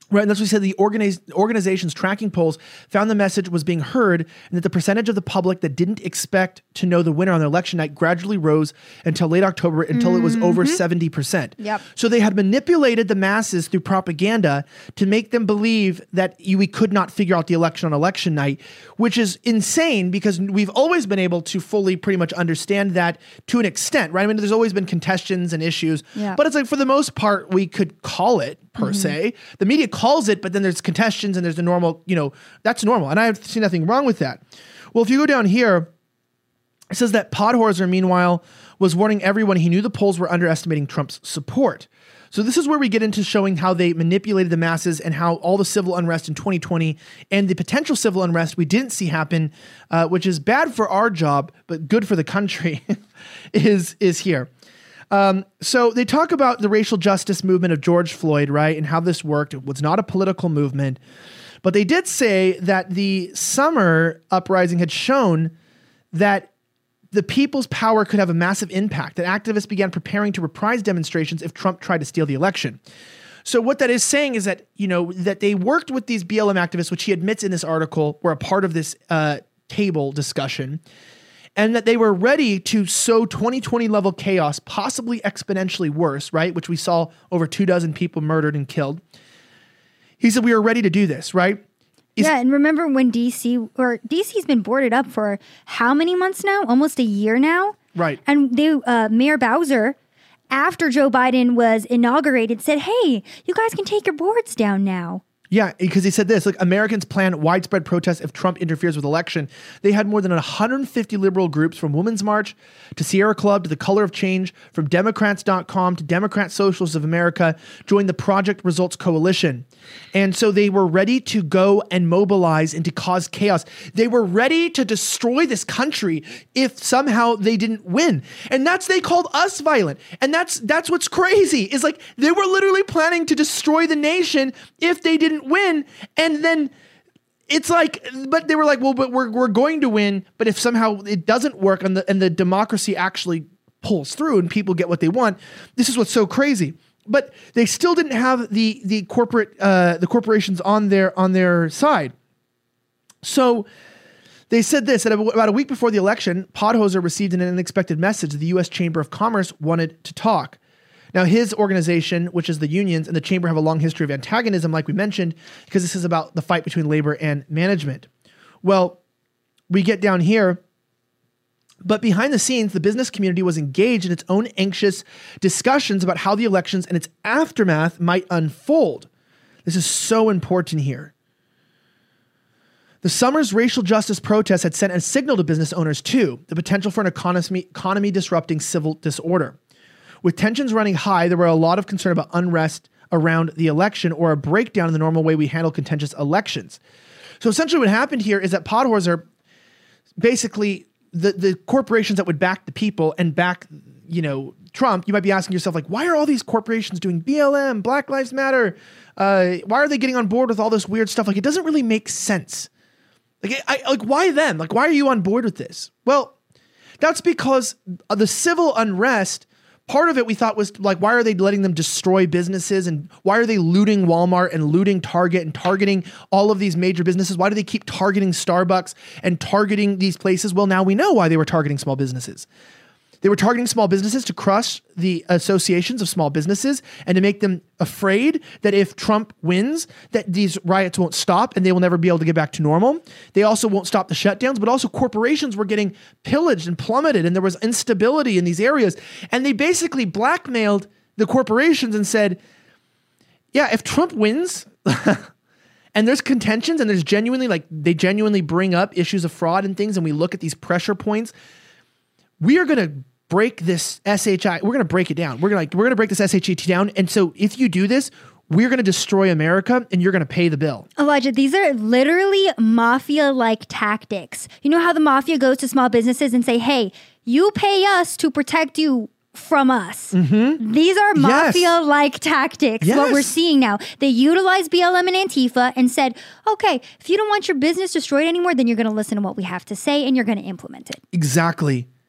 Right, and that's what we said. The organization's tracking polls found the message was being heard, and that the percentage of the public that didn't expect to know the winner on their election night gradually rose until late October, until it was over 70%. Yep. So they had manipulated the masses through propaganda to make them believe that we could not figure out the election on election night, which is insane because we've always been able to fully pretty much understand that to an extent, right? I mean, there's always been contentions and issues, but it's like for the most part, we could call it per se. The media calls it, but then there's contentions and there's the normal, that's normal. And I see nothing wrong with that. Well, if you go down here, it says that Podhorzer, meanwhile, was warning everyone he knew the polls were underestimating Trump's support. So this is where we get into showing how they manipulated the masses and how all the civil unrest in 2020 and the potential civil unrest we didn't see happen, which is bad for our job, but good for the country, is here. So they talk about the racial justice movement of George Floyd, right? And how this worked. It was not a political movement, but they did say that the summer uprising had shown that the people's power could have a massive impact, that activists began preparing to reprise demonstrations if Trump tried to steal the election. So what that is saying is that, that they worked with these BLM activists, which he admits in this article were a part of this table discussion, and that they were ready to sow 2020 level chaos, possibly exponentially worse, right? Which we saw over 24 people murdered and killed. He said, we are ready to do this, right? And remember when DC's been boarded up for how many months now? Almost a year now? Right. And Mayor Bowser, after Joe Biden was inaugurated, said, hey, you guys can take your boards down now. Yeah, because he said this, like, Americans plan widespread protests if Trump interferes with election. They had more than 150 liberal groups, from Women's March to Sierra Club to the Color of Change, from Democrats.com to Democrat Socialists of America, join the Project Results Coalition. And so they were ready to go and mobilize and to cause chaos. They were ready to destroy this country if somehow they didn't win. And they called us violent. And that's what's crazy, is like they were literally planning to destroy the nation if they didn't win. And then it's like, but they were like, well, but we're going to win. But if somehow it doesn't work and the democracy actually pulls through and people get what they want, this is what's so crazy. But they still didn't have the corporations on their side. So they said this, that about a week before the election, Podhorzer received an unexpected message that the U.S. Chamber of Commerce wanted to talk. Now, his organization, which is the unions, and the chamber have a long history of antagonism, like we mentioned, because this is about the fight between labor and management. Well, we get down here, but behind the scenes, the business community was engaged in its own anxious discussions about how the elections and its aftermath might unfold. This is so important here. The summer's racial justice protests had sent a signal to business owners too, the potential for an economy disrupting civil disorder. With tensions running high, there were a lot of concern about unrest around the election or a breakdown in the normal way we handle contentious elections. So essentially what happened here is that Podhorzer, basically the corporations that would back the people and back, Trump, you might be asking yourself, like, why are all these corporations doing BLM, Black Lives Matter? Why are they getting on board with all this weird stuff? Like, it doesn't really make sense. Like, why them? Like, why are you on board with this? Well, that's because the civil unrest, part of it we thought was like, why are they letting them destroy businesses, and why are they looting Walmart and looting Target and targeting all of these major businesses? Why do they keep targeting Starbucks and targeting these places? Well, now we know why they were targeting small businesses. They were targeting small businesses to crush the associations of small businesses and to make them afraid that if Trump wins, that these riots won't stop and they will never be able to get back to normal. They also won't stop the shutdowns, but also corporations were getting pillaged and plummeted, and there was instability in these areas. And they basically blackmailed the corporations and said, yeah, if Trump wins and there's contentions and there's they genuinely bring up issues of fraud and things, and we look at these pressure points, we are going to break this SHI. We're going to break it down. We're going to break this SHIT down. And so if you do this, we're going to destroy America and you're going to pay the bill. Elijah, these are literally mafia-like tactics. You know how the mafia goes to small businesses and say, hey, you pay us to protect you from us. Mm-hmm. These are mafia-like tactics, what we're seeing now. They utilize BLM and Antifa and said, okay, if you don't want your business destroyed anymore, then you're going to listen to what we have to say and you're going to implement it. Exactly.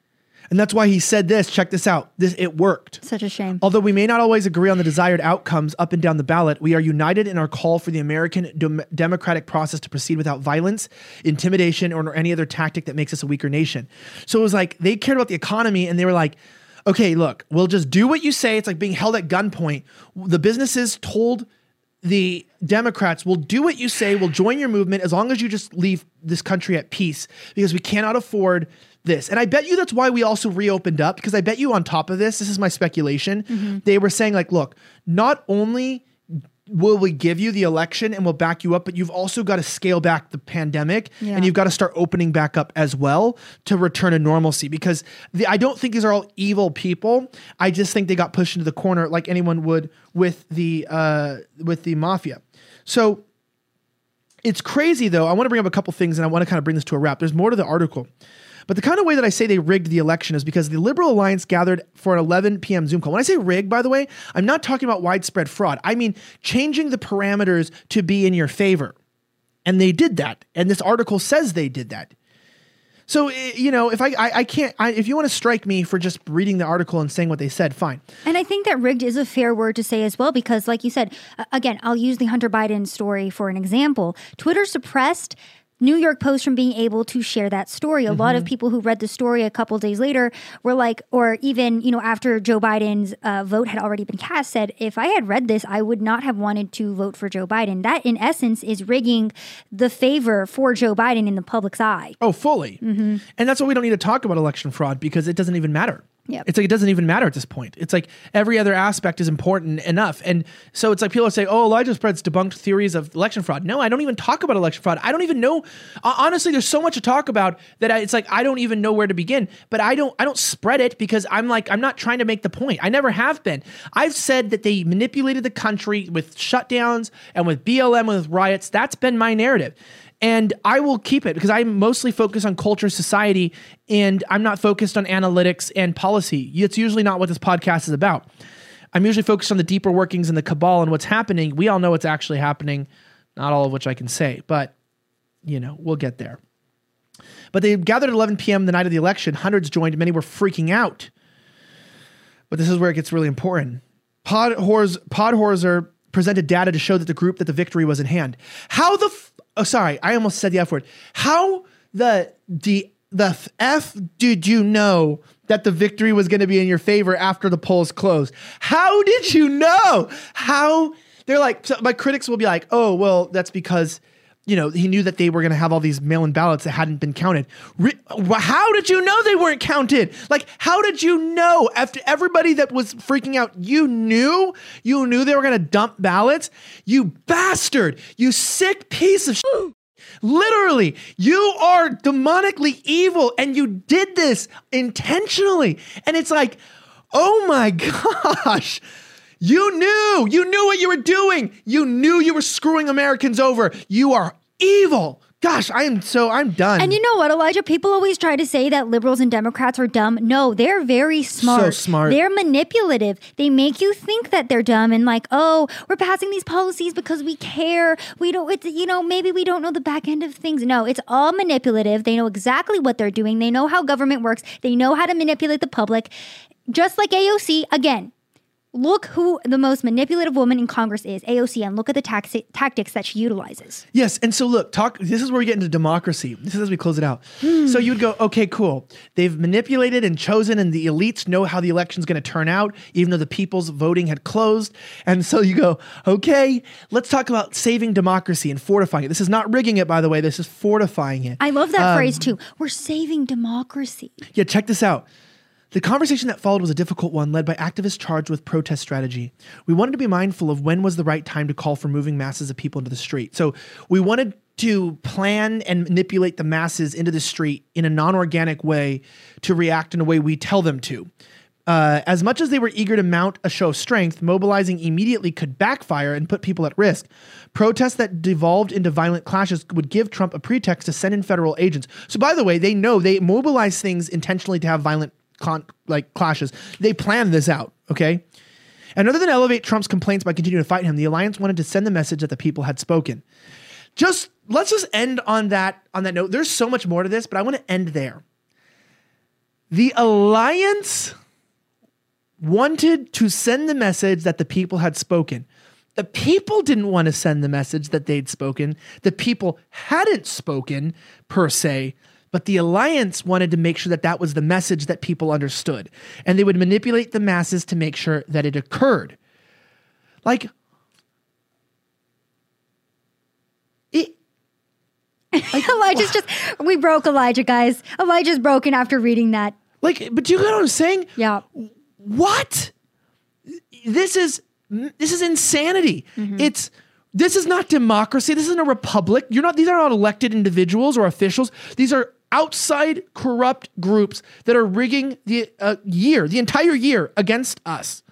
And that's why he said this. Check this out. It worked. Such a shame. Although we may not always agree on the desired outcomes up and down the ballot, we are united in our call for the American democratic process to proceed without violence, intimidation, or any other tactic that makes us a weaker nation. So it was like they cared about the economy and they were like, okay, look, we'll just do what you say. It's like being held at gunpoint. The businesses told the Democrats, we'll do what you say. We'll join your movement as long as you just leave this country at peace because we cannot afford this. And I bet you that's why we also reopened up, because I bet you on top of this is my speculation. They were saying like, look, not only will we give you the election and we'll back you up, but you've also got to scale back the pandemic and you've got to start opening back up as well to return to normalcy, because I don't think these are all evil people. I just think they got pushed into the corner like anyone would with the mafia. So it's crazy though. I want to bring up a couple things and I want to kind of bring this to a wrap. There's more to the article. But the kind of way that I say they rigged the election is because the Liberal Alliance gathered for an 11 p.m. Zoom call. When I say rigged, by the way, I'm not talking about widespread fraud. I mean changing the parameters to be in your favor. And they did that. And this article says they did that. So, you know, if if you want to strike me for just reading the article and saying what they said, fine. And I think that rigged is a fair word to say as well, because like you said, again, I'll use the Hunter Biden story for an example. Twitter suppressed New York Post from being able to share that story. A lot of people who read the story a couple days later were like, or even, you know, after Joe Biden's vote had already been cast, said, if I had read this, I would not have wanted to vote for Joe Biden. That, in essence, is rigging the favor for Joe Biden in the public's eye. Oh, fully. And that's why we don't need to talk about election fraud, because it doesn't even matter. Yep. It's like, it doesn't even matter at this point. It's like every other aspect is important enough. And so it's like people say, oh, Elijah Spread's debunked theories of election fraud. No, I don't even talk about election fraud. I don't even know. Honestly, there's so much to talk about that it's like, I don't even know where to begin, but I don't spread it because I'm not trying to make the point. I never have been. I've said that they manipulated the country with shutdowns and with BLM, with riots. That's been my narrative. And I will keep it because I'm mostly focused on culture, society, and I'm not focused on analytics and policy. It's usually not what this podcast is about. I'm usually focused on the deeper workings and the cabal and what's happening. We all know what's actually happening, not all of which I can say, but, you know, we'll get there. But they gathered at 11 p.m. the night of the election. Hundreds joined. Many were freaking out. But this is where it gets really important. Podhorzer presented data to show that the victory was in hand. Oh, sorry, I almost said the F word. How the F did you know that the victory was going to be in your favor after the polls closed? How did you know? They're like, so my critics will be like, oh, well, that's because, you know, he knew that they were going to have all these mail-in ballots that hadn't been counted. How did you know they weren't counted? Like, how did you know? After everybody that was freaking out, you knew they were going to dump ballots? You bastard! You sick piece of shit! Literally, you are demonically evil and you did this intentionally. And it's like, oh my gosh. You knew what you were doing. You knew you were screwing Americans over. You are evil. Gosh, I'm done. And you know what, Elijah? People always try to say that liberals and Democrats are dumb. No, they're very smart. So smart. They're manipulative. They make you think that they're dumb and like, oh, we're passing these policies because we care. Maybe we don't know the back end of things. No, it's all manipulative. They know exactly what they're doing. They know how government works. They know how to manipulate the public. Just like AOC, again. Look who the most manipulative woman in Congress is, AOC, and look at the tactics that she utilizes. Yes, and so look, this is where we get into democracy. This is as we close it out. So you'd go, okay, cool. They've manipulated and chosen, and the elites know how the election's going to turn out, even though the people's voting had closed. And so you go, okay, let's talk about saving democracy and fortifying it. This is not rigging it, by the way. This is fortifying it. I love that phrase, too. We're saving democracy. Yeah, check this out. The conversation that followed was a difficult one, led by activists charged with protest strategy. We wanted to be mindful of when was the right time to call for moving masses of people into the street. So we wanted to plan and manipulate the masses into the street in a non-organic way to react in a way we tell them to. As much as they were eager to mount a show of strength, mobilizing immediately could backfire and put people at risk. Protests that devolved into violent clashes would give Trump a pretext to send in federal agents. So by the way, they know they mobilize things intentionally to have violent clashes. They planned this out, okay? And other than elevate Trump's complaints by continuing to fight him, the alliance wanted to send the message that the people had spoken. Let's just end on that note. There's so much more to this, but I want to end there. The alliance wanted to send the message that the people had spoken. The people didn't want to send the message that they'd spoken. The people hadn't spoken per se, but the alliance wanted to make sure that that was the message that people understood. And they would manipulate the masses to make sure that it occurred. Like, Elijah's just, we broke Elijah, guys. Elijah's broken after reading that. like, but do you know what I'm saying? Yeah. What? This is insanity. This is not democracy. This isn't a republic. These are not elected individuals or officials. These are outside corrupt groups that are rigging the entire year against us.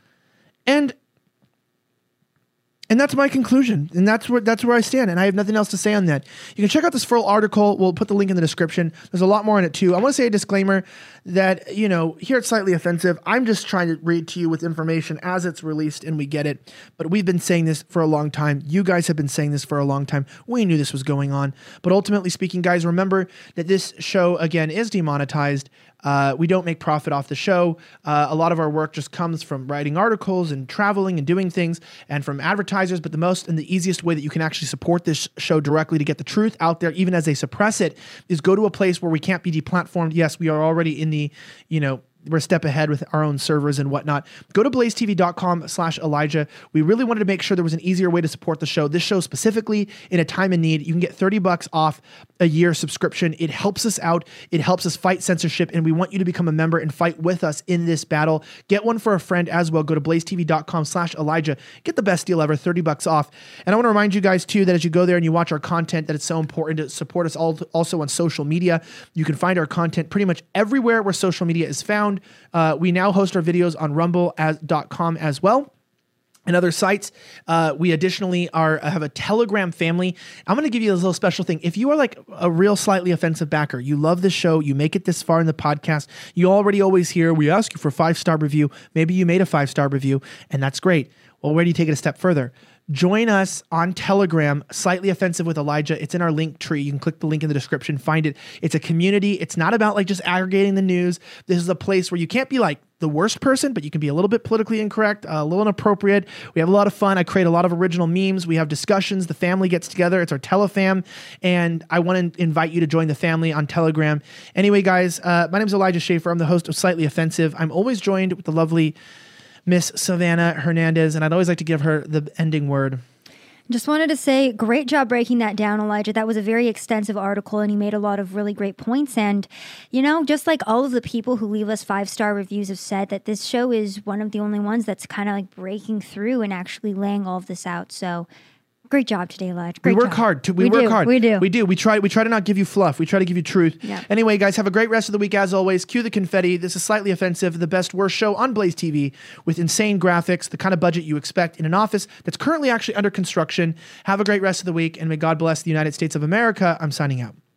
And that's my conclusion. And that's where I stand. And I have nothing else to say on that. You can check out this full article. We'll put the link in the description. There's a lot more in it too. I want to say a disclaimer that, here it's Slightly Offensive. I'm just trying to read to you with information as it's released and we get it. But we've been saying this for a long time. You guys have been saying this for a long time. We knew this was going on. But ultimately speaking, guys, remember that this show, again, is demonetized. We don't make profit off the show. A lot of our work just comes from writing articles and traveling and doing things and from advertisers. But the most and the easiest way that you can actually support this show directly to get the truth out there, even as they suppress it, is go to a place where we can't be deplatformed. Yes, we are already in the, we're a step ahead with our own servers and whatnot. Go to blazetv.com/Elijah. We really wanted to make sure there was an easier way to support the show. This show specifically in a time of need, you can get $30 off a year subscription. It helps us out. It helps us fight censorship. And we want you to become a member and fight with us in this battle. Get one for a friend as well. Go to blazetv.com/Elijah. Get the best deal ever, $30 off. And I want to remind you guys too, that as you go there and you watch our content, that it's so important to support us also on social media. You can find our content pretty much everywhere where social media is found. We now host our videos on rumble.com as well and other sites. We additionally have a Telegram family. I'm going to give you a little special thing. If you are like a real Slightly Offensive backer, you love this show, you make it this far in the podcast, you already always hear, we ask you for a 5-star review. Maybe you made a 5-star review and that's great. Well, where do you take it a step further? Join us on Telegram, Slightly Offensive with Elijah. It's in our link tree. You can click the link in the description, find it. It's a community. It's not about like just aggregating the news. This is a place where you can't be like the worst person, but you can be a little bit politically incorrect, a little inappropriate. We have a lot of fun. I create a lot of original memes. We have discussions. The family gets together. It's our Telefam. And I want to invite you to join the family on Telegram. Anyway, guys, my name is Elijah Schaefer. I'm the host of Slightly Offensive. I'm always joined with the lovely Miss Savannah Hernandez, and I'd always like to give her the ending word. Just wanted to say, great job breaking that down, Elijah. That was a very extensive article, and you made a lot of really great points. And, just like all of the people who leave us 5-star reviews have said, that this show is one of the only ones that's kind of like breaking through and actually laying all of this out. So great job today, Elijah. We work hard. We work hard. We do. We try to not give you fluff. We try to give you truth. Yep. Anyway, guys, have a great rest of the week. As always, cue the confetti. This is Slightly Offensive, the best worst show on Blaze TV with insane graphics, the kind of budget you expect in an office that's currently actually under construction. Have a great rest of the week, and may God bless the United States of America. I'm signing out.